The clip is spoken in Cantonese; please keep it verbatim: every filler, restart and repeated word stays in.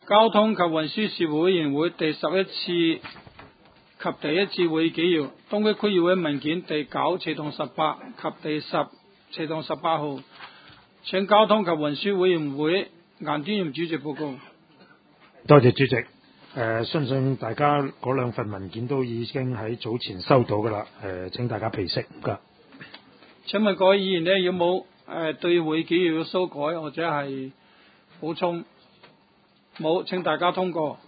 交通及運輸事務委員會第十一次及第一次會議紀要，東區區議會文件第九斜同十八及第十斜同十八號，請交通及運輸委員會顏端嚴主席報告。 多謝主席。誒、呃，相信大家嗰兩份文件都已經喺早前收到㗎啦。誒、呃，請大家批示㗎。 請問各位議員呢，有冇誒、呃、對會議紀要嘅修改或者係補充？冇，請大家通過。